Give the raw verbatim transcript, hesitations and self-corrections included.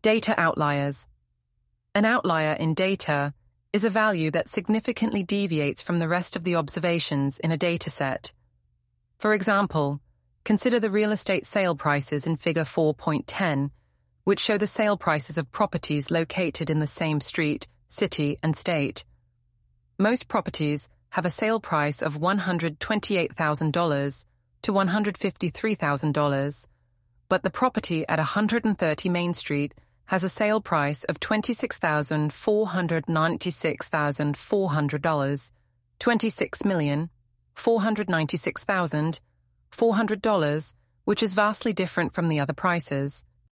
Data outliers. An outlier in data is a value that significantly deviates from the rest of the observations in a dataset. For example, consider the real estate sale prices in Figure four point ten, which show the sale prices of properties located in the same street, city, and state. Most properties have a sale price of one hundred twenty-eight thousand dollars to one hundred fifty-three thousand dollars, but the property at one hundred thirty Main Street has a sale price of twenty-six thousand four hundred ninety-six thousand four hundred dollars, twenty-six million four hundred ninety-six thousand four hundred dollars, which is vastly different from the other prices.